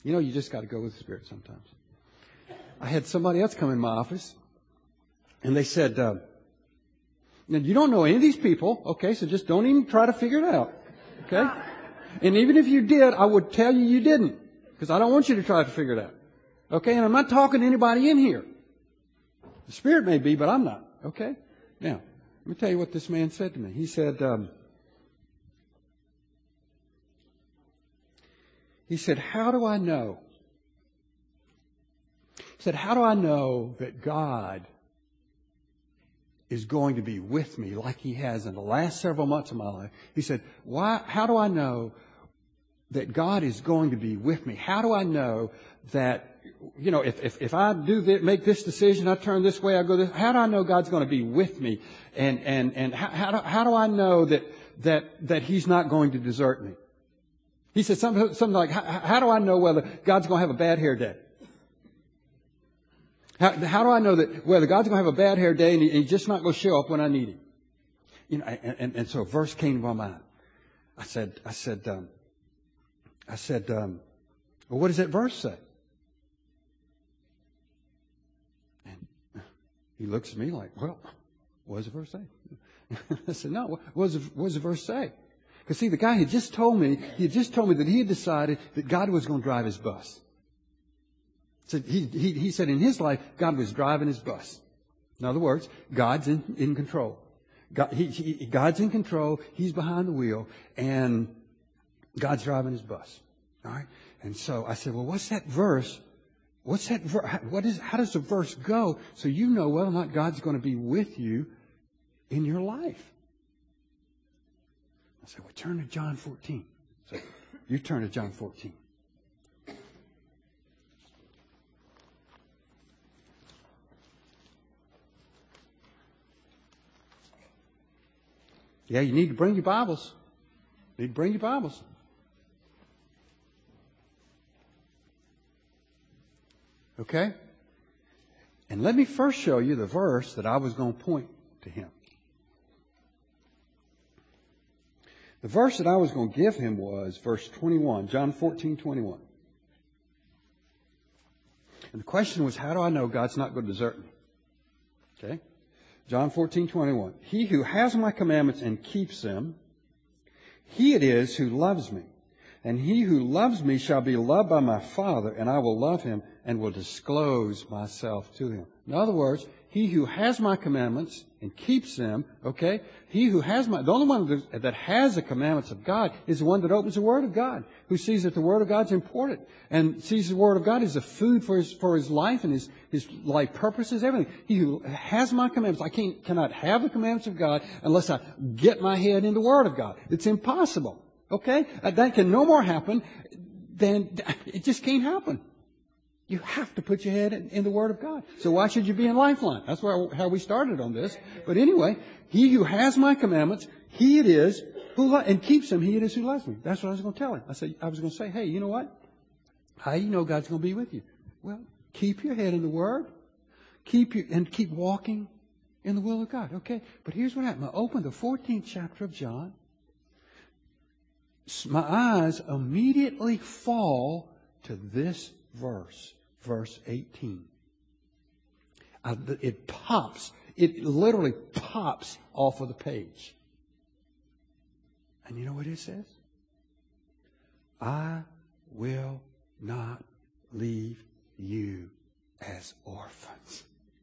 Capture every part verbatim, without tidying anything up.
You know, you just got to go with the Spirit sometimes. I had somebody else come in my office, and they said, uh, you don't know any of these people, okay, so just don't even try to figure it out, okay? And even if you did, I would tell you you didn't, because I don't want you to try to figure it out, okay? And I'm not talking to anybody in here. The Spirit may be, but I'm not, okay? Now, let me tell you what this man said to me. He said, um, he said, how do I know? He said, how do I know that God is going to be with me like He has in the last several months of my life? He said, why, how do I know that God is going to be with me? How do I know that, you know, if, if, if I do this, make this decision, I turn this way, I go this, how do I know God's going to be with me? And, and, and how, how do, how do I know that, that, that He's not going to desert me? He said something, something like, how, how do I know whether God's going to have a bad hair day? How, how do I know that whether God's going to have a bad hair day and, he, and He's just not going to show up when I need Him? You know, and, and, and so a verse came to my mind. I said, I said, um, I said, um, well, what does that verse say? And he looks at me like, well, what does the verse say? I said, no, what does, the, what does the verse say? Because see, the guy had just told me, he had just told me that he had decided that God was going to drive his bus. So he, he, he said in his life, God was driving his bus. In other words, God's in, in control. God, he, he, God's in control. He's behind the wheel, and God's driving his bus. All right. And so I said, well, what's that verse? What's that verse? What is? How does the verse go? So you know whether or not God's going to be with you in your life. I said, well, turn to John fourteen. So you turn to John fourteen. Yeah, you need to bring your Bibles. You need to bring your Bibles. Okay? And let me first show you the verse that I was going to point to him. The verse that I was going to give him was verse twenty-one, John fourteen, twenty-one. And the question was, how do I know God's not going to desert me? Okay? John fourteen, twenty-one. He who has my commandments and keeps them, he it is who loves me. And he who loves me shall be loved by my Father, and I will love him and will disclose myself to him. In other words, he who has my commandments and keeps them, okay? He who has my, the only one that has the commandments of God is the one that opens the Word of God, who sees that the Word of God's important and sees the Word of God as a food for his, for his life and his, his life purposes, everything. He who has my commandments, I can't, cannot have the commandments of God unless I get my head in the Word of God. It's impossible, okay? That can no more happen than, it just can't happen. You have to put your head in, in the Word of God. So why should you be in Lifeline? That's where, how we started on this. But anyway, he who has my commandments, he it is who lo- and keeps them, he it is who loves me. That's what I was going to tell him. I said, I was going to say, hey, you know what? How do you know God's going to be with you? Well, keep your head in the Word. Keep your, and keep walking in the will of God. Okay? But here's what happened. I opened the fourteenth chapter of John. My eyes immediately fall to this verse. Verse eighteen. Uh, it pops. It literally pops off of the page. And you know what it says? I will not leave you as orphans.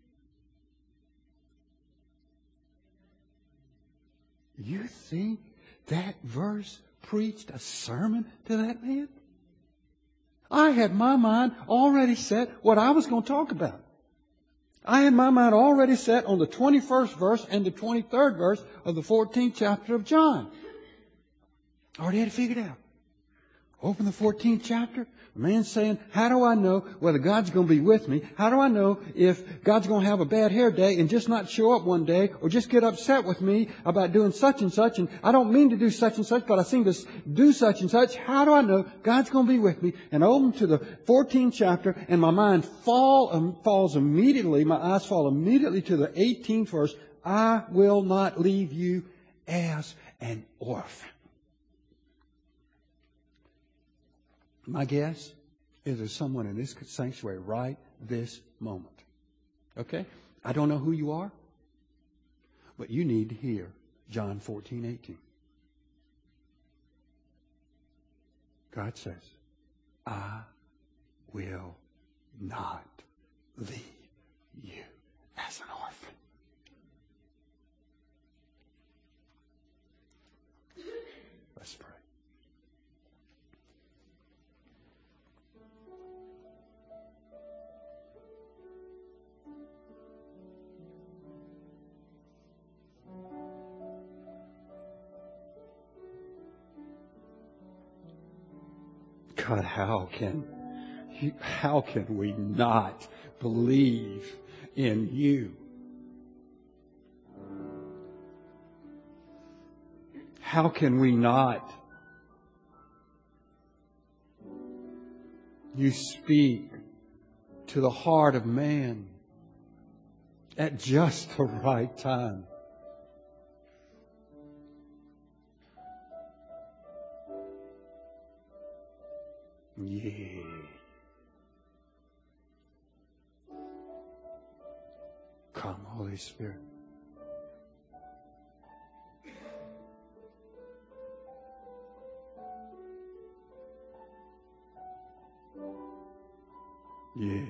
You think that verse preached a sermon to that man? I had my mind already set what I was going to talk about. I had my mind already set on the twenty-first verse and the twenty-third verse of the fourteenth chapter of John. I already had it figured out. Open the fourteenth chapter. The man's saying, how do I know whether God's going to be with me? How do I know if God's going to have a bad hair day and just not show up one day or just get upset with me about doing such and such? And I don't mean to do such and such, but I seem to do such and such. How do I know God's going to be with me? And I open to the fourteenth chapter and my mind fall, um, falls immediately, my eyes fall immediately to the eighteenth verse. I will not leave you as an orphan. My guess, is there someone in this sanctuary right this moment? Okay? I don't know who you are, but you need to hear John fourteen eighteen. God says, I will not leave you as an orphan. Let's pray. God, how can how can we not believe in you? How can we not? You speak to the heart of man at just the right time. Yea. Come, Holy Spirit. Yea.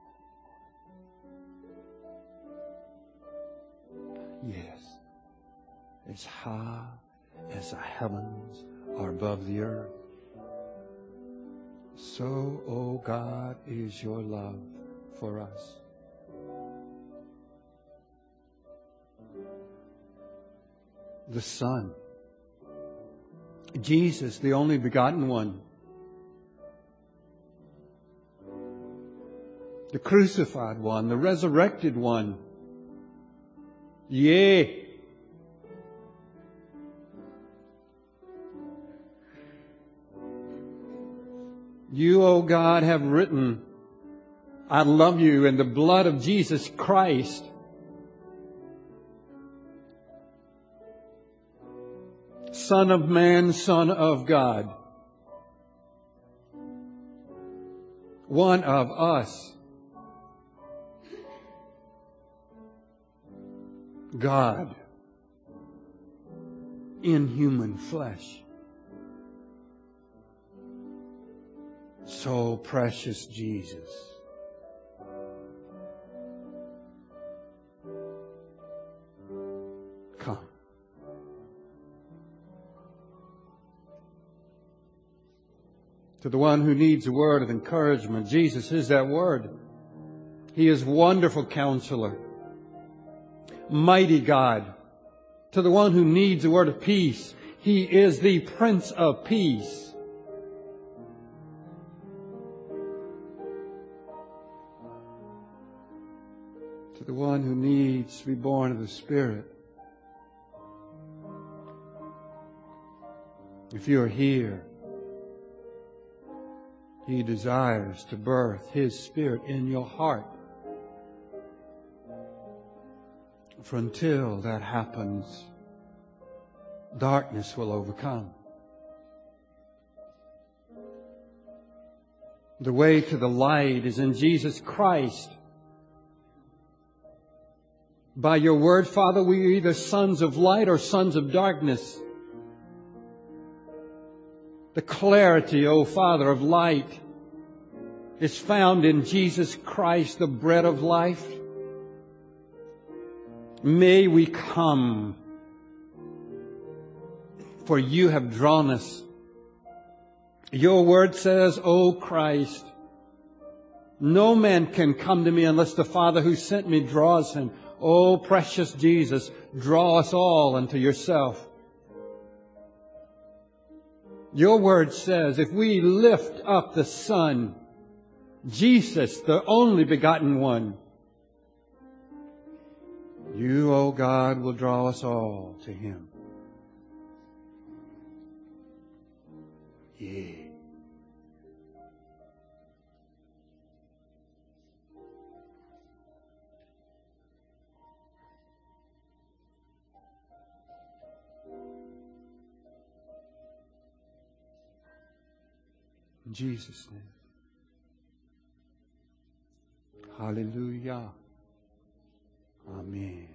Yes. As high as the heavens are above the earth, so, O God, is your love for us. The Son, Jesus, the only begotten one, the crucified one, the resurrected one, yea, you, O God, have written, I love you in the blood of Jesus Christ. Son of man, Son of God. One of us. God in human flesh. So precious Jesus. Come. To the one who needs a word of encouragement, Jesus is that word. He is wonderful counselor, mighty God. To the one who needs a word of peace, He is the Prince of Peace. To the one who needs to be born of the Spirit, if you are here, He desires to birth His Spirit in your heart. For until that happens, darkness will overcome. The way to the light is in Jesus Christ. By your word, Father, we are either sons of light or sons of darkness. The clarity, O Father, of light is found in Jesus Christ, the bread of life. May we come, for you have drawn us. Your word says, O Christ, no man can come to me unless the Father who sent me draws him. O precious Jesus, draw us all unto yourself. Your word says, if we lift up the Son, Jesus, the only begotten one, you, O God, will draw us all to Him. Yea. In Jesus' name. Hallelujah. Amen.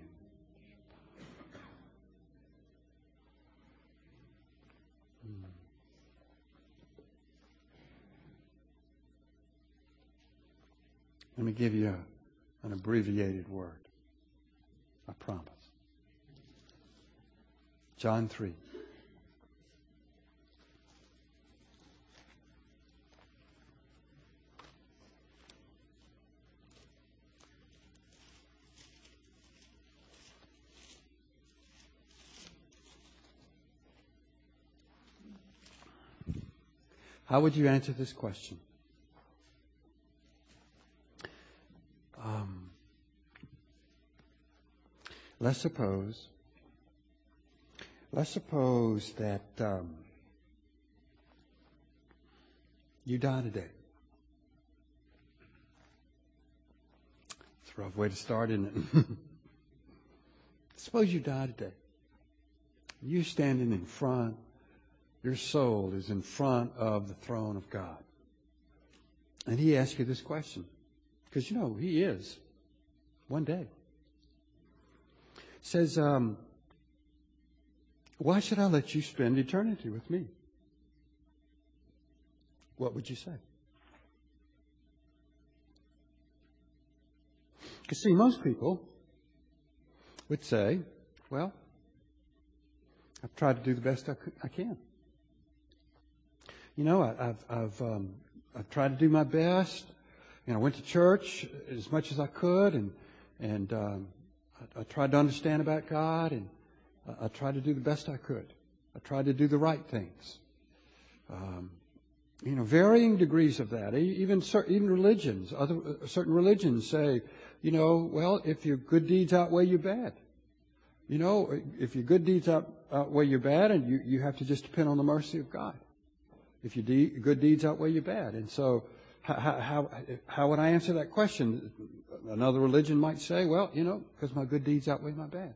Let me give you a, an abbreviated word. I promise. John three. How would you answer this question? Um, let's suppose, let's suppose that um, you die today. It's a rough way to start, isn't it? Suppose you die today. You're standing in front. Your soul is in front of the throne of God. And He asks you this question. Because, you know, He is. One day. Says, um, why should I let you spend eternity with me? What would you say? Because, see, most people would say, well, I've tried to do the best I, could, I can. You know, I, I've I've um, I've tried to do my best. You know, I went to church as much as I could, and and um, I, I tried to understand about God, and I, I tried to do the best I could. I tried to do the right things. Um, you know, varying degrees of that. Even certain, even religions, other uh, certain religions say, you know, well, if your good deeds outweigh your bad, you know, if your good deeds out, outweigh your bad, and you you have to just depend on the mercy of God. If your de- good deeds outweigh your bad. And so how, how, how would I answer that question? Another religion might say, well, you know, because my good deeds outweigh my bad.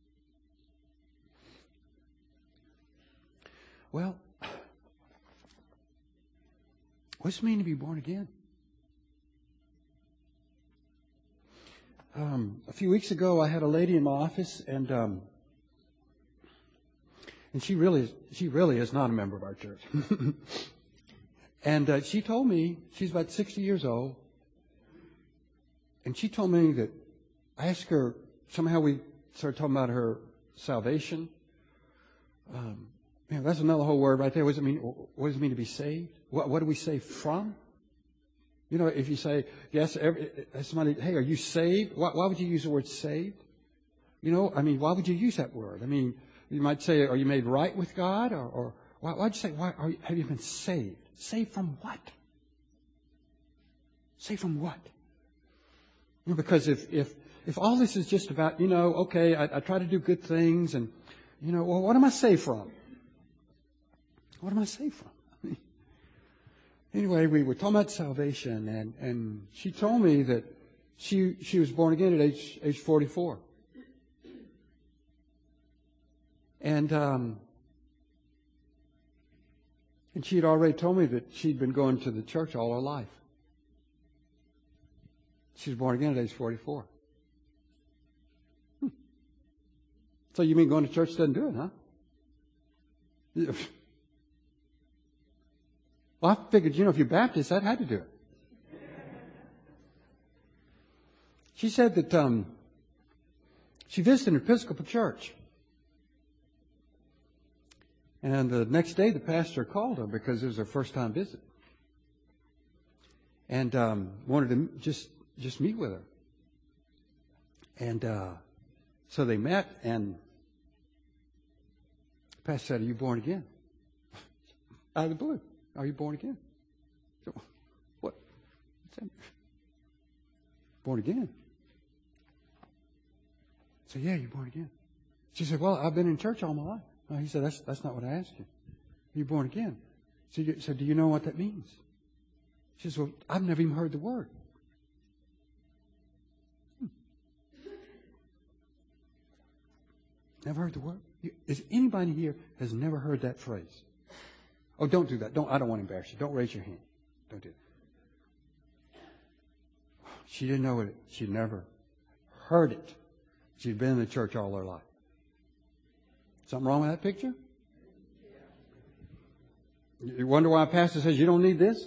Well, what's it mean to be born again? Um, a few weeks ago, I had a lady in my office, and um, and she really, she really is not a member of our church. And uh, she told me, she's about sixty years old, and she told me that I asked her, somehow we started talking about her salvation. Um, man, that's another whole word right there. What does it mean? What does it mean to be saved? What, what do we say from? You know, if you say, yes, every, somebody, hey, are you saved? Why, why would you use the word saved? You know, I mean, why would you use that word? I mean, you might say, are you made right with God? Or, or why, why'd you say, why are you, have you been saved? Saved from what? Saved from what? You know, because if, if, if all this is just about, you know, okay, I, I try to do good things and, you know, well, what am I saved from? What am I saved from? Anyway, we were talking about salvation, and, and she told me that she she was born again at age age forty-four. And um, and she had already told me that she'd been going to the church all her life. She was born again at age forty-four. Hmm. So you mean going to church doesn't do it, huh? Well, I figured, you know, if you're Baptist, that had to do it. She said that um, she visited an Episcopal church. And the next day, the pastor called her because it was her first time visit. And um, wanted to just, just meet with her. And uh, so they met, and the pastor said, are you born again? Out of the blue. Are you born again? So, what? What's that? Born again? So, yeah, you're born again. She said, well, I've been in church all my life. No, he said, that's, that's not what I asked you. You're born again. So, you, so do you know what that means? She says, well, I've never even heard the word. Hmm. Never heard the word? Is anybody here has never heard that phrase? Oh, don't do that. Don't. I don't want to embarrass you. Don't raise your hand. Don't do that. She didn't know it. She'd never heard it. She'd been in the church all her life. Something wrong with that picture? You wonder why a pastor says you don't need this?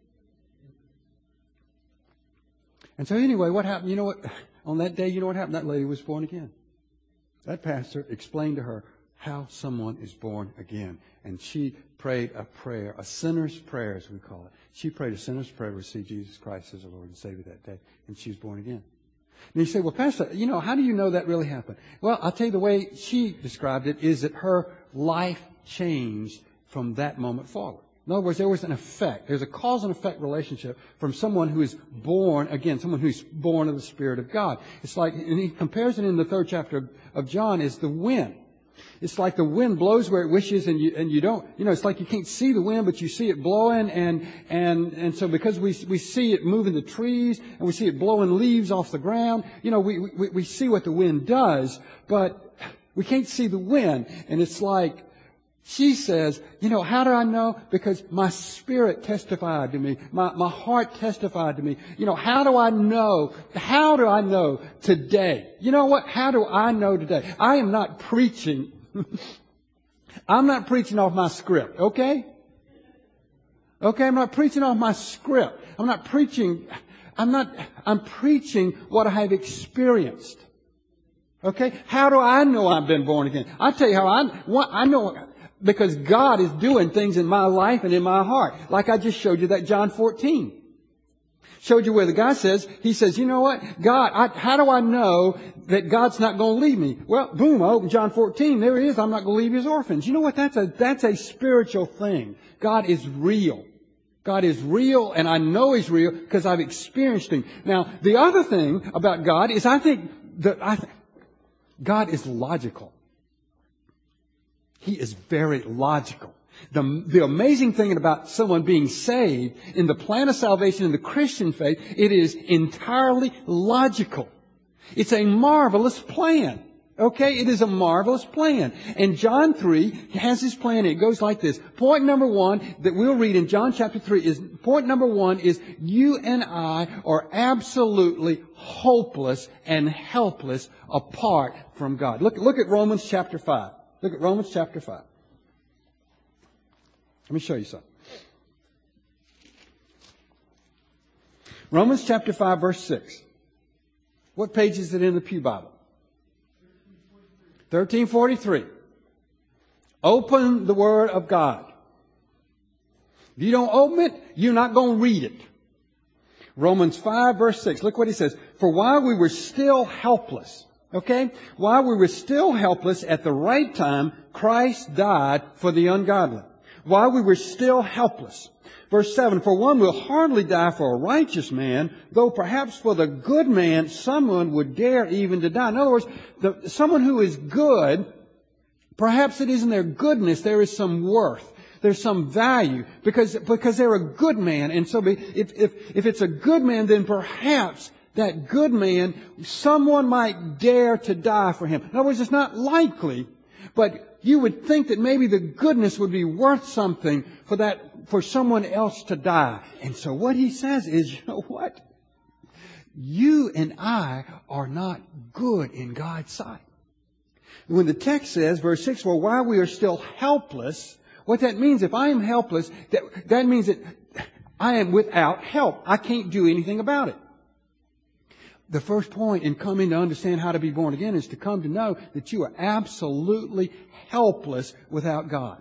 And so anyway, what happened? You know what? On that day, you know what happened? That lady was born again. That pastor explained to her how someone is born again. And she prayed a prayer, a sinner's prayer as we call it. She prayed a sinner's prayer to receive Jesus Christ as her Lord and Savior that day. And she was born again. And you say, well, Pastor, you know, how do you know that really happened? Well, I'll tell you the way she described it is that her life changed from that moment forward. In other words, there was an effect. There's a cause and effect relationship from someone who is born again, someone who's born of the Spirit of God. It's like, and he compares it in the third chapter of, of John as the wind. It's like the wind blows where it wishes, and you and you don't. You know, it's like you can't see the wind, but you see it blowing, and and and so because we we see it moving the trees, and we see it blowing leaves off the ground. You know, we we, we see what the wind does, but we can't see the wind, and it's like. She says, you know, how do I know? Because my spirit testified to me. My, my heart testified to me. You know, how do I know? How do I know today? You know what? How do I know today? I am not preaching. I'm not preaching off my script, okay? Okay, I'm not preaching off my script. I'm not preaching, I'm not, I'm preaching what I have experienced. Okay? How do I know I've been born again? I'll tell you how I, what, I know, because God is doing things in my life and in my heart. Like I just showed you that John fourteen. Showed you where the guy says, he says, you know what? God, I, how do I know that God's not going to leave me? Well, boom, I open John fourteen. There it is. I'm not going to leave his orphans. You know what? That's a, that's a spiritual thing. God is real. God is real, and I know He's real because I've experienced Him. Now, the other thing about God is I think that I th- God is logical. He is very logical. The, the amazing thing about someone being saved in the plan of salvation in the Christian faith, it is entirely logical. It's a marvelous plan. Okay? It is a marvelous plan. And John three has his plan. It goes like this. Point number one that we'll read in John chapter three is, point number one is you and I are absolutely hopeless and helpless apart from God. Look, look at Romans chapter five. Look at Romans chapter five. Let me show you something. Romans chapter five, verse six. What page is it in the Pew Bible? thirteen forty-three. Open the Word of God. If you don't open it, you're not going to read it. Romans five, verse six. Look what he says. For while we were still helpless, okay? While we were still helpless, at the right time, Christ died for the ungodly. While we were still helpless. Verse seven, for one will hardly die for a righteous man, though perhaps for the good man someone would dare even to die. In other words, the, someone who is good, perhaps it is in their goodness there is some worth. There's some value because, because they're a good man. And so if, if, if it's a good man, then perhaps that good man, someone might dare to die for him. In other words, it's not likely, but you would think that maybe the goodness would be worth something for that, for someone else to die. And so what he says is, you know what? You and I are not good in God's sight. When the text says, verse six, well, while we are still helpless, what that means, if I am helpless, that, that means that I am without help. I can't do anything about it. The first point in coming to understand how to be born again is to come to know that you are absolutely helpless without God.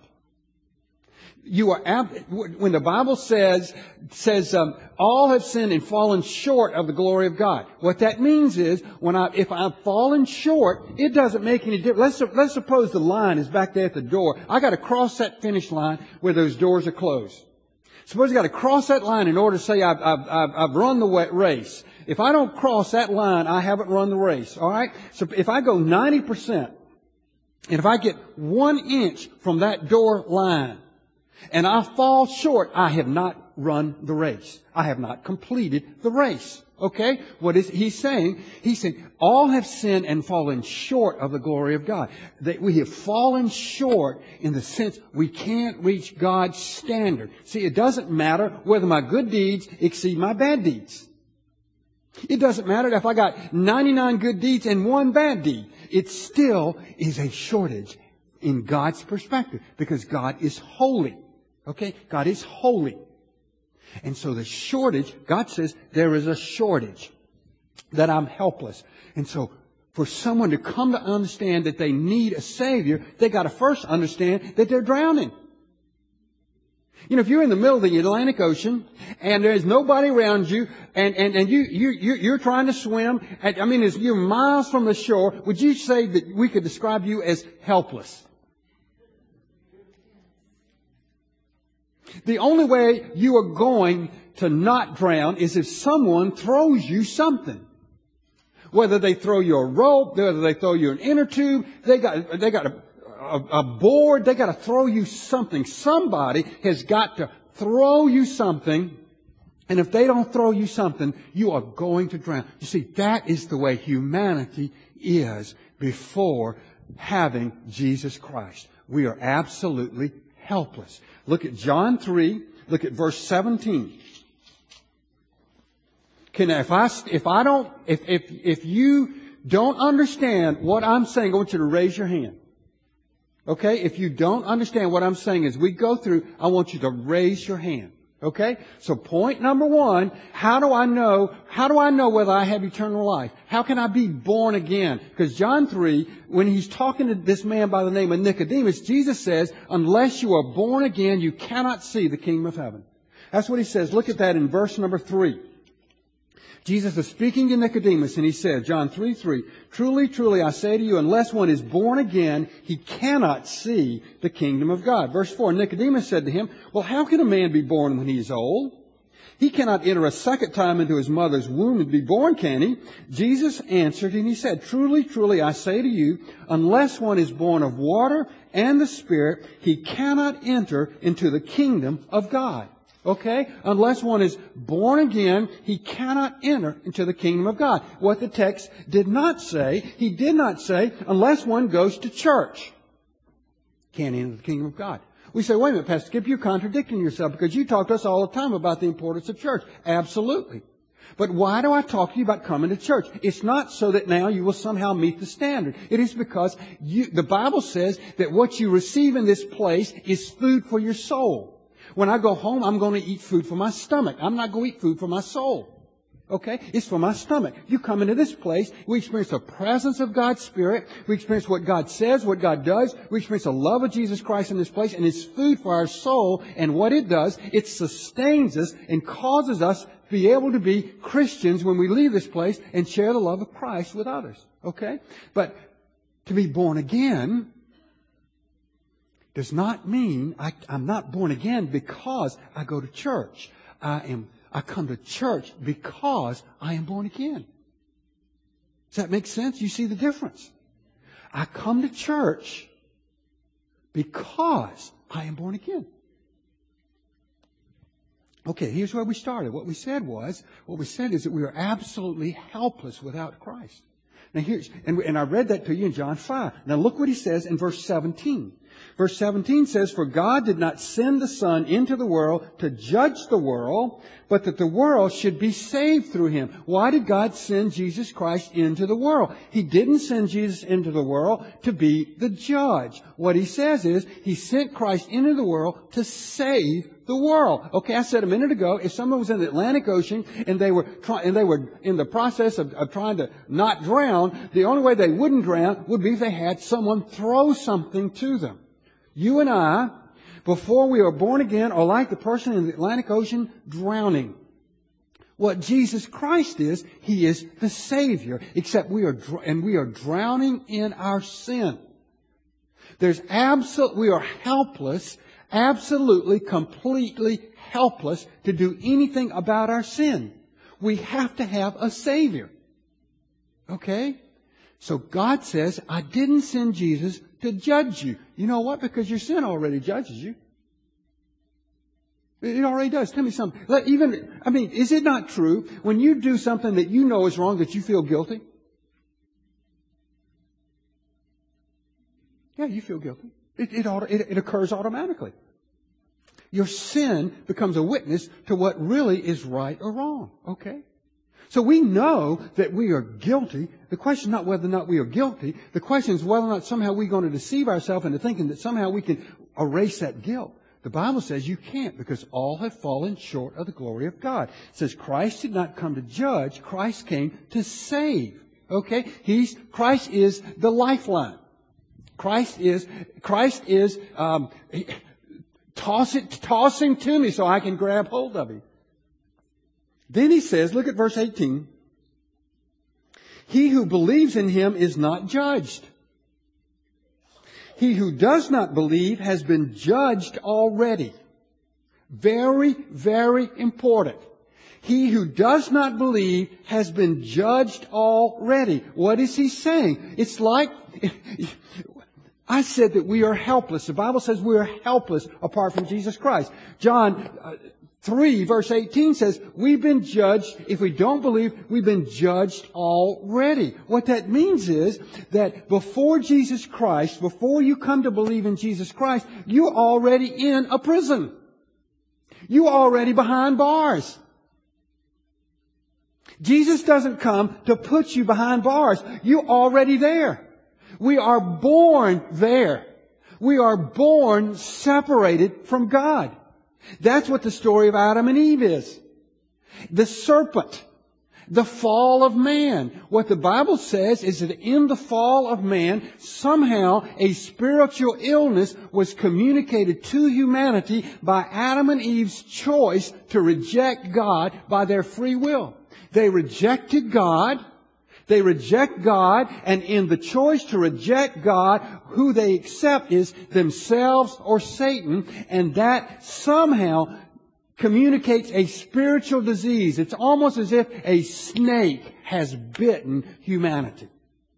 You are ab- when the Bible says says um, all have sinned and fallen short of the glory of God. What that means is when I if I've fallen short, it doesn't make any difference. Let's let's suppose the line is back there at the door. I got to cross that finish line where those doors are closed. Suppose I got to cross that line in order to say I've I've I've, I've run the race. If I don't cross that line, I haven't run the race. All right. So if I go ninety percent, and if I get one inch from that door line, and I fall short, I have not run the race. I have not completed the race. Okay? What is he saying? He's saying, all have sinned and fallen short of the glory of God. That we have fallen short in the sense we can't reach God's standard. See, it doesn't matter whether my good deeds exceed my bad deeds. It doesn't matter if I got ninety-nine good deeds and one bad deed. It still is a shortage in God's perspective because God is holy. Okay? God is holy. And so the shortage, God says there is a shortage, that I'm helpless. And so for someone to come to understand that they need a Savior, they got to first understand that they're drowning. You know, if you're in the middle of the Atlantic Ocean and there's nobody around you and, and, and you, you, you're trying to swim, and, I mean, as you're miles from the shore, would you say that we could describe you as helpless? The only way you are going to not drown is if someone throws you something. Whether they throw you a rope, whether they throw you an inner tube, they got, they got a, a, a board, they got to throw you something. Somebody has got to throw you something. And if they don't throw you something, you are going to drown. You see, that is the way humanity is before having Jesus Christ. We are absolutely helpless. Look at John three. Look at verse seventeen. Okay, now if I, if I don't, if, if, if you don't understand what I'm saying, I want you to raise your hand. Okay? If you don't understand what I'm saying as we go through, I want you to raise your hand. Okay? So point number one, how do I know, how do I know whether I have eternal life? How can I be born again? Because John three, when he's talking to this man by the name of Nicodemus, Jesus says, unless you are born again, you cannot see the kingdom of heaven. That's what he says. Look at that in verse number three. Jesus is speaking to Nicodemus and he said, John three three, truly, truly, I say to you, unless one is born again, he cannot see the kingdom of God. Verse four, Nicodemus said to him, well, how can a man be born when he is old? He cannot enter a second time into his mother's womb and be born, can he? Jesus answered and he said, truly, truly, I say to you, unless one is born of water and the Spirit, he cannot enter into the kingdom of God. Okay? Unless one is born again, he cannot enter into the kingdom of God. What the text did not say, he did not say, unless one goes to church, can't enter the kingdom of God. We say, wait a minute, Pastor Skip, you're contradicting yourself because you talk to us all the time about the importance of church. Absolutely. But why do I talk to you about coming to church? It's not so that now you will somehow meet the standard. It is because you, the Bible says that what you receive in this place is food for your soul. When I go home, I'm going to eat food for my stomach. I'm not going to eat food for my soul. Okay? It's for my stomach. You come into this place, we experience the presence of God's Spirit. We experience what God says, what God does. We experience the love of Jesus Christ in this place, and it's food for our soul. And what it does, it sustains us and causes us to be able to be Christians when we leave this place and share the love of Christ with others. Okay? But to be born again does not mean I, I'm not born again because I go to church. I am, I come to church because I am born again. Does that make sense? You see the difference? I come to church because I am born again. Okay, here's where we started. What we said was, what we said is that we are absolutely helpless without Christ. Now here's, and, and I read that to you in John five. Now look what he says in verse seventeen. Verse seventeen says, for God did not send the Son into the world to judge the world, but that the world should be saved through Him. Why did God send Jesus Christ into the world? He didn't send Jesus into the world to be the judge. What He says is, He sent Christ into the world to save the world. Okay, I said a minute ago, if someone was in the Atlantic Ocean and they were try, and they were in the process of, of trying to not drown, the only way they wouldn't drown would be if they had someone throw something to them. You and I, before we are born again, are like the person in the Atlantic Ocean drowning. What Jesus Christ is, He is the Savior, except we are, and we are drowning in our sin. There's absolute, we are helpless, absolutely, completely helpless to do anything about our sin. We have to have a Savior. Okay? So God says, I didn't send Jesus to judge you. You know what? Because your sin already judges you. It already does. Tell me something. Let even, I mean, is it not true when you do something that you know is wrong that you feel guilty? Yeah, you feel guilty. It, it, it, it occurs automatically. Your sin becomes a witness to what really is right or wrong. Okay? So we know that we are guilty. The question is not whether or not we are guilty. The question is whether or not somehow we're going to deceive ourselves into thinking that somehow we can erase that guilt. The Bible says you can't, because all have fallen short of the glory of God. It says Christ did not come to judge. Christ came to save. Okay? He's, Christ is the lifeline. Christ is, Christ is, um, toss it, toss him to me so I can grab hold of him. Then he says, look at verse eighteen. He who believes in him is not judged. He who does not believe has been judged already. Very, very important. He who does not believe has been judged already. What is he saying? It's like, I said that we are helpless. The Bible says we are helpless apart from Jesus Christ. John uh, three verse eighteen says, we've been judged. If we don't believe, we've been judged already. What that means is that before Jesus Christ, before you come to believe in Jesus Christ, you're already in a prison. You're already behind bars. Jesus doesn't come to put you behind bars. You're already there. We are born there. We are born separated from God. That's what the story of Adam and Eve is. The serpent. The fall of man. What the Bible says is that in the fall of man, somehow a spiritual illness was communicated to humanity by Adam and Eve's choice to reject God by their free will. They rejected God. They reject God, and in the choice to reject God, who they accept is themselves or Satan, and that somehow communicates a spiritual disease. It's almost as if a snake has bitten humanity.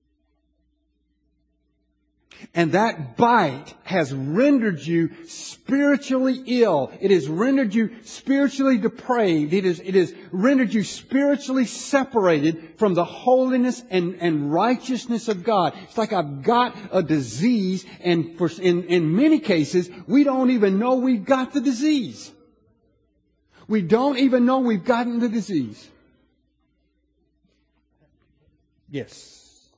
And that bite has rendered you spiritually ill. It has rendered you spiritually depraved. It has, it has rendered you spiritually separated from the holiness and, and righteousness of God. It's like I've got a disease, and for, in, in many cases, we don't even know we've got the disease. We don't even know we've gotten the disease. Yes.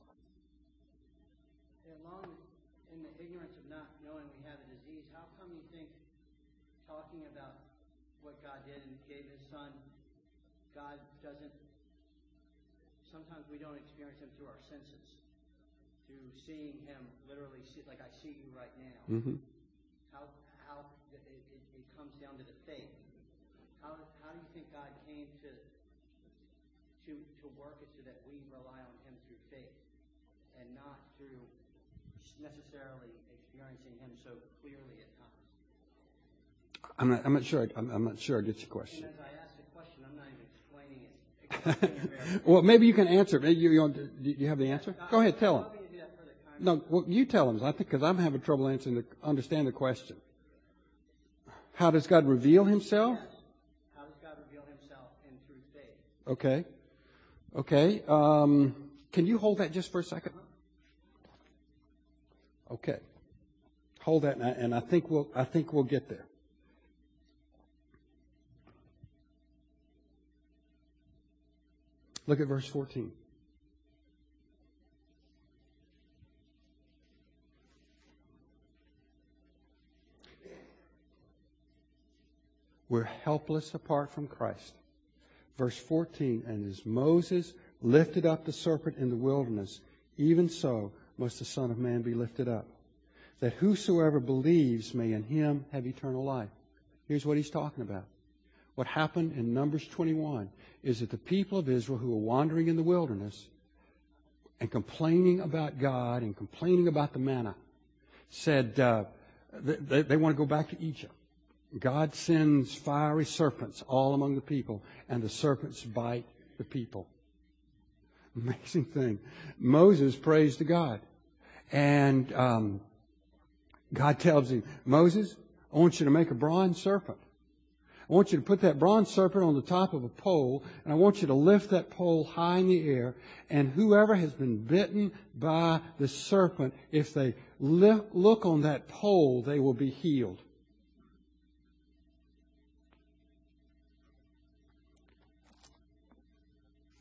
Sometimes we don't experience Him through our senses, through seeing Him literally, see, like I see you right now. Mm-hmm. How how it, it, it comes down to the faith. How how do you think God came to to to work it so that we rely on Him through faith and not through necessarily experiencing Him so clearly at times? I'm not. I'm not sure. I'm, I'm not sure I get your question. And as I ask the question, I'm not even explaining it. Well, maybe you can answer. Maybe you, you, do you have the answer? Go ahead, tell him. No, well, you tell him. I think because I'm having trouble answering the understand the question. How does God reveal Himself? Yes. How does God reveal Himself in through faith? Okay. Okay. Um, can you hold that just for a second? Okay. Hold that, and I, and I think we'll. I think we'll get there. Look at verse fourteen. We're helpless apart from Christ. Verse fourteen, and as Moses lifted up the serpent in the wilderness, even so must the Son of Man be lifted up, that whosoever believes may in Him have eternal life. Here's what he's talking about. What happened in Numbers twenty-one is that the people of Israel who were wandering in the wilderness and complaining about God and complaining about the manna said uh, they, they want to go back to Egypt. God sends fiery serpents all among the people, and the serpents bite the people. Amazing thing. Moses prays to God, and um, God tells him, Moses, I want you to make a bronze serpent. I want you to put that bronze serpent on the top of a pole, and I want you to lift that pole high in the air, and whoever has been bitten by the serpent, if they look on that pole, they will be healed.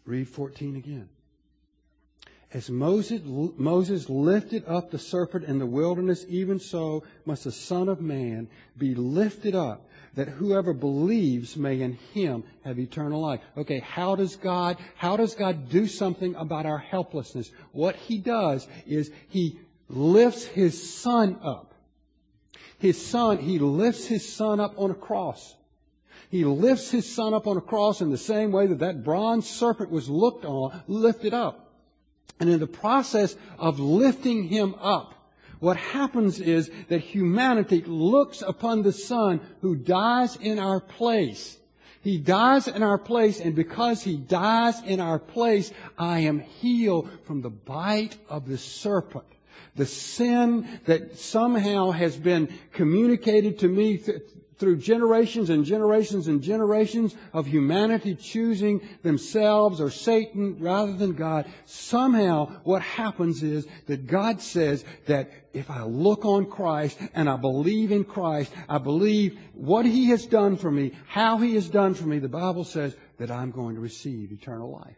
Read fourteen again. As Moses, Moses lifted up the serpent in the wilderness, even so must the Son of Man be lifted up, that whoever believes may in Him have eternal life. Okay, how does God, how does God do something about our helplessness? What He does is He lifts His Son up. His Son, He lifts His Son up on a cross. He lifts His Son up on a cross in the same way that that bronze serpent was looked on, lifted up. And in the process of lifting Him up, what happens is that humanity looks upon the Son who dies in our place. He dies in our place, and because He dies in our place, I am healed from the bite of the serpent. The sin that somehow has been communicated to me th- through generations and generations and generations of humanity choosing themselves or Satan rather than God. Somehow what happens is that God says that if I look on Christ and I believe in Christ, I believe what He has done for me, how He has done for me, the Bible says that I'm going to receive eternal life.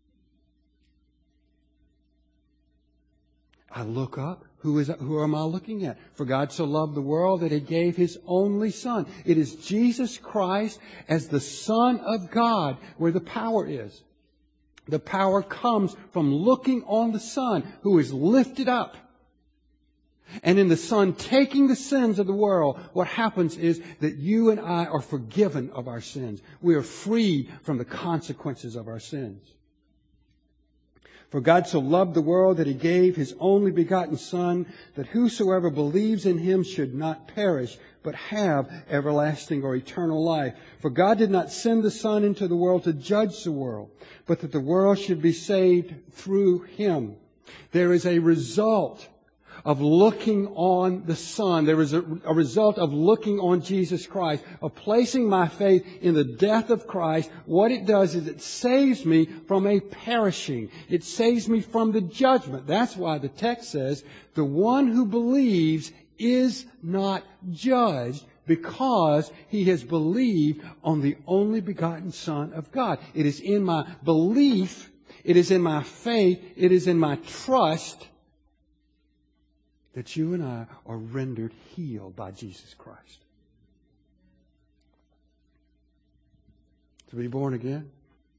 I look up. Who is, who am I looking at? For God so loved the world that He gave His only Son. It is Jesus Christ as the Son of God where the power is. The power comes from looking on the Son who is lifted up. And in the Son taking the sins of the world, what happens is that you and I are forgiven of our sins. We are freed from the consequences of our sins. For God so loved the world that He gave His only begotten Son, that whosoever believes in Him should not perish, but have everlasting or eternal life. For God did not send the Son into the world to judge the world, but that the world should be saved through Him. There is a result of looking on the Son. There is a, a result of looking on Jesus Christ, of placing my faith in the death of Christ. What it does is it saves me from a perishing. It saves me from the judgment. That's why the text says, the one who believes is not judged because he has believed on the only begotten Son of God. It is in my belief, it is in my faith, it is in my trust that you and I are rendered healed by Jesus Christ. To be born again,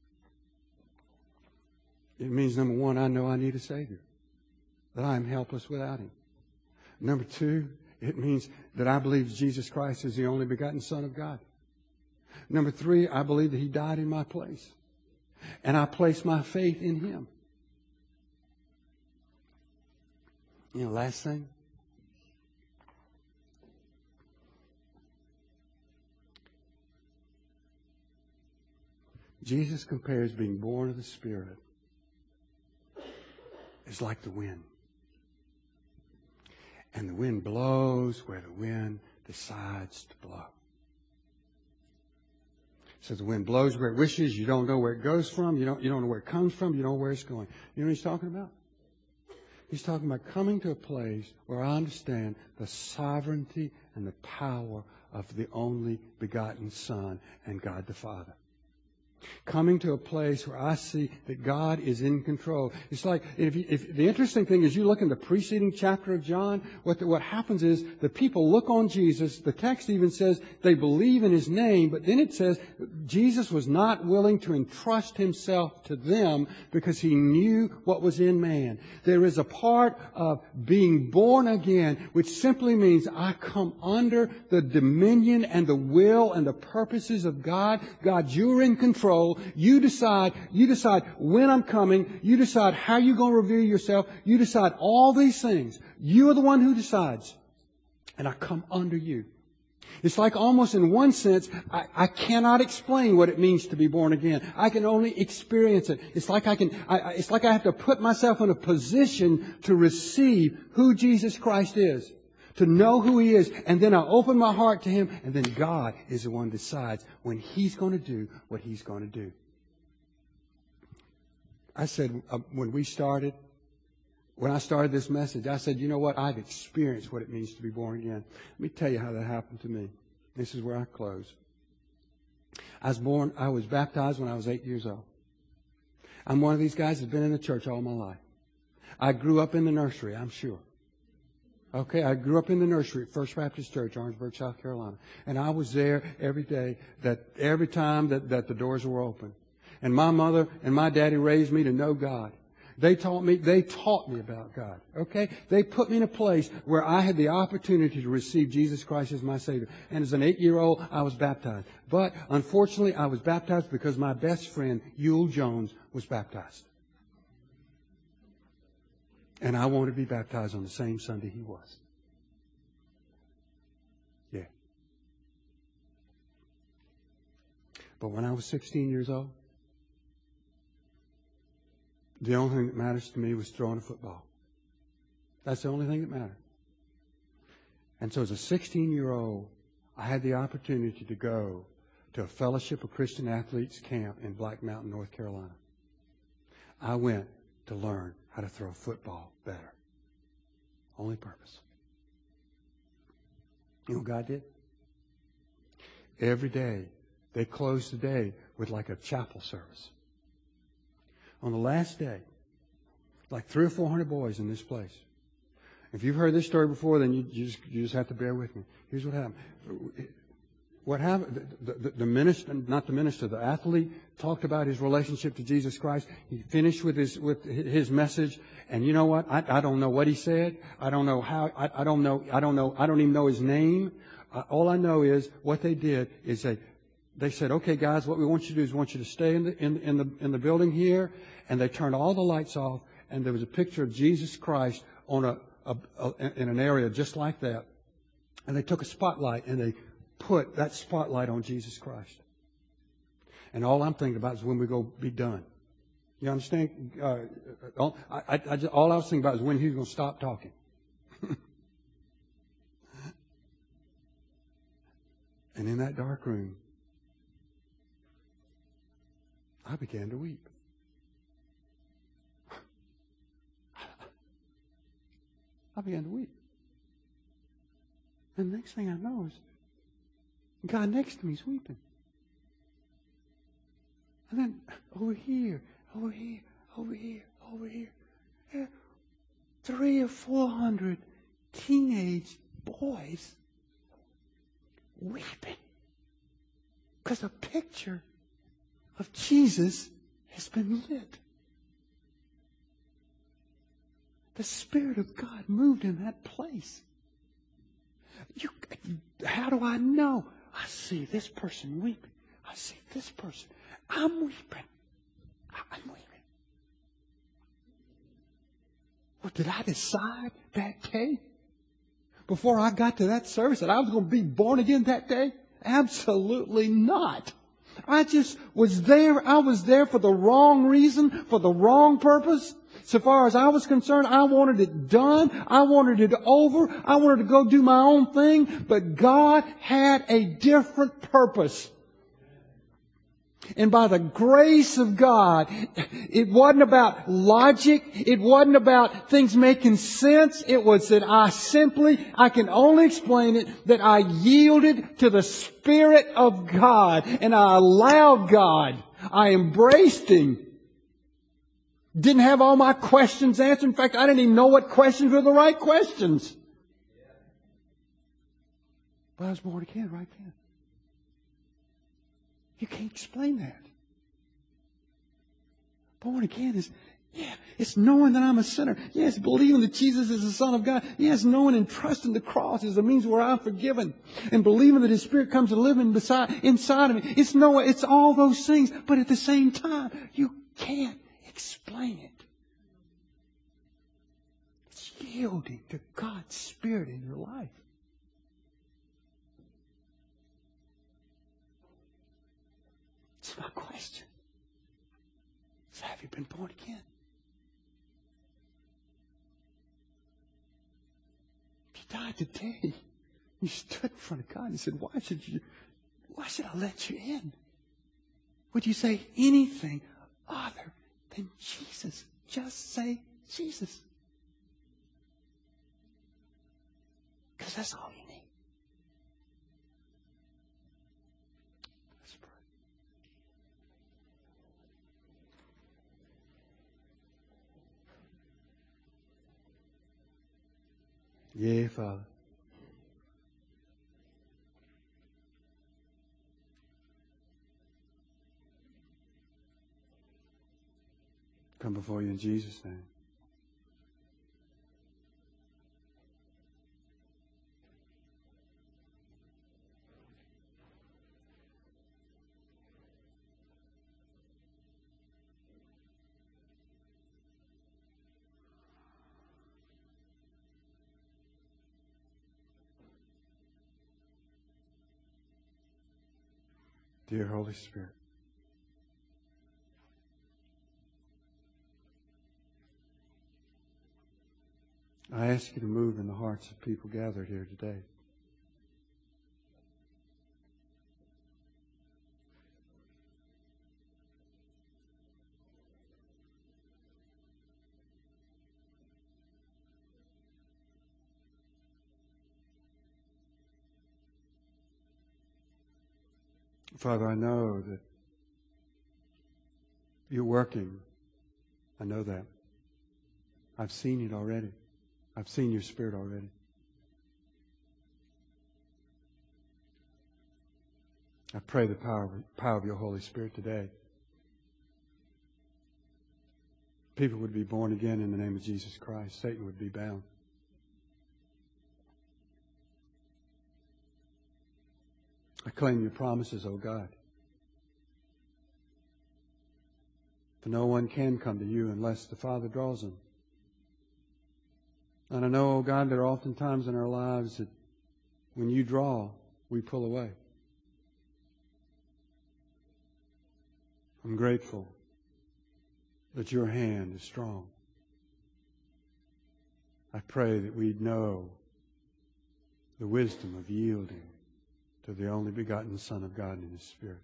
it means, number one, I know I need a Savior, that I am helpless without Him. Number two, it means that I believe Jesus Christ is the only begotten Son of God. Number three, I believe that He died in my place, and I place my faith in Him. You know, last thing. Jesus compares being born of the Spirit as like the wind. And the wind blows where the wind decides to blow. So the wind blows where it wishes. You don't know where it goes from. You don't, you don't know where it comes from. You don't know where it's going. You know what He's talking about? He's talking about coming to a place where I understand the sovereignty and the power of the only begotten Son and God the Father. Coming to a place where I see that God is in control. It's like, if, you, if the interesting thing is you look in the preceding chapter of John, what, the, what happens is the people look on Jesus. The text even says they believe in His name, but then it says Jesus was not willing to entrust Himself to them because He knew what was in man. There is a part of being born again, which simply means I come under the dominion and the will and the purposes of God. God, you're in control. You decide, you decide when I'm coming. You decide how you're going to reveal yourself. You decide all these things. You are the one who decides. And I come under you. It's like almost in one sense, I, I cannot explain what it means to be born again. I can only experience it. It's like I can, I, it's like I have to put myself in a position to receive who Jesus Christ is. To know who He is, and then I open my heart to Him, and then God is the one who decides when He's going to do what He's going to do. I said, uh, when we started, when I started this message, I said, you know what? I've experienced what it means to be born again. Let me tell you how that happened to me. This is where I close. I was born, I was baptized when I was eight years old. I'm one of these guys that's been in the church all my life. I grew up in the nursery, I'm sure. Okay, I grew up in the nursery at First Baptist Church, Orangeburg, South Carolina. And I was there every day, that every time that, that the doors were open. And my mother and my daddy raised me to know God. They taught me, they taught me about God. Okay? They put me in a place where I had the opportunity to receive Jesus Christ as my Savior. And as an eight-year-old, I was baptized. But unfortunately, I was baptized because my best friend, Yule Jones, was baptized. And I wanted to be baptized on the same Sunday he was. Yeah. But when I was sixteen years old, the only thing that matters to me was throwing a football. That's the only thing that mattered. And so as a sixteen-year-old, I had the opportunity to go to a Fellowship of Christian Athletes camp in Black Mountain, North Carolina. I went to learn how to throw football better. Only purpose. You know what God did? Every day, they closed the day with like a chapel service. On the last day, like three or four hundred boys in this place. If you've heard this story before, then you, you, just, you just have to bear with me. Here's what happened. What happened, the, the, the minister, not the minister, the athlete talked about his relationship to Jesus Christ. He finished with his, with his message. And you know what? I, I don't know what he said. I don't know how, I, I don't know, I don't know, I don't even know his name. Uh, all I know is what they did is they, They said, okay, guys, what we want you to do is we want you to stay in the, in, in the, in the building here. And they turned all the lights off. And there was a picture of Jesus Christ on a, a, a, in an area just like that. And they took a spotlight and they put that spotlight on Jesus Christ. And all I'm thinking about is when we go be done. You understand? Uh, all, I, I, I just, all I was thinking about is when he's going to stop talking. And in that dark room, I began to weep. I began to weep. And the next thing I know is the guy next to me is weeping. And then over here, over here, over here, over here, yeah, three or four hundred teenage boys weeping because a picture of Jesus has been lit. The Spirit of God moved in that place. You, how do I know? I see this person weeping. I see this person. I'm weeping. I'm weeping. Well, did I decide that day, before I got to that service, that I was going to be born again that day? Absolutely not. I just was there. I was there for the wrong reason, for the wrong purpose. So far as I was concerned, I wanted it done. I wanted it over. I wanted to go do my own thing. But God had a different purpose. And by the grace of God, it wasn't about logic. It wasn't about things making sense. It was that I simply, I can only explain it, that I yielded to the Spirit of God. And I allowed God. I embraced Him. Didn't have all my questions answered. In fact, I didn't even know what questions were the right questions. But I was born again right then. You can't explain that. Born again is, yeah, it's knowing that I'm a sinner. Yes, believing that Jesus is the Son of God. Yes, knowing and trusting the cross is a means where I'm forgiven. And believing that His Spirit comes to live in beside, inside of me. It's knowing, it's all those things. But at the same time, you can't explain it. It's yielding to God's Spirit in your life. It's my question. So have you been born again? If you died today, you stood in front of God and said, why should you, why should I let you in? Would you say anything other than Jesus? Just say Jesus. Because that's all you need. Let's pray. Yea, Father. Come before you in Jesus' name. Dear Holy Spirit, I ask you to move in the hearts of people gathered here today. Father, I know that you're working. I know that. I've seen it already. I've seen your Spirit already. I pray the power of, power of your Holy Spirit today. People would be born again in the name of Jesus Christ. Satan would be bound. I claim your promises, O God. For no one can come to you unless the Father draws them. And I know, O God, there are often times in our lives that when you draw, we pull away. I'm grateful that your hand is strong. I pray that we'd know the wisdom of yielding to the only begotten Son of God in His Spirit.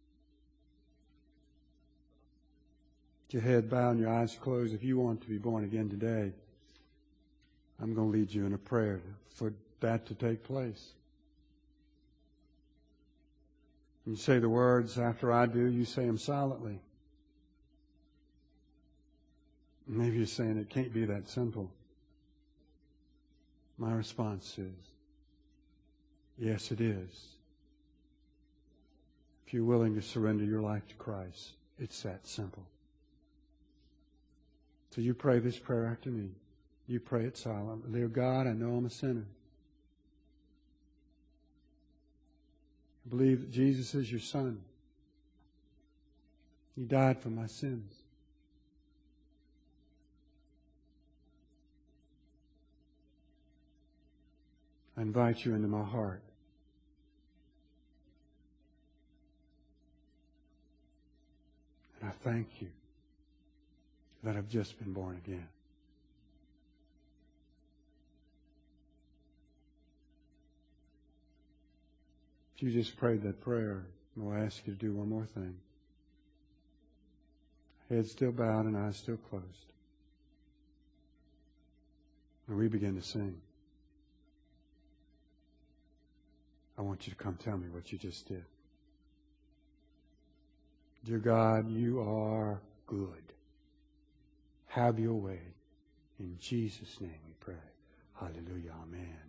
With your head bowed and your eyes closed, if you want to be born again today, I'm going to lead you in a prayer for that to take place. You say the words after I do, you say them silently. Maybe you're saying it can't be that simple. My response is, yes, it is. If you're willing to surrender your life to Christ, it's that simple. So you pray this prayer after me. You pray it silently. Dear God, I know I'm a sinner. I believe that Jesus is your Son. He died for my sins. I invite you into my heart. And I thank you that I've just been born again. If you just prayed that prayer, I'll ask you to do one more thing. Head still bowed and eyes still closed. And we begin to sing. I want you to come tell me what you just did. Dear God, you are good. Have your way. In Jesus' name we pray. Hallelujah. Amen.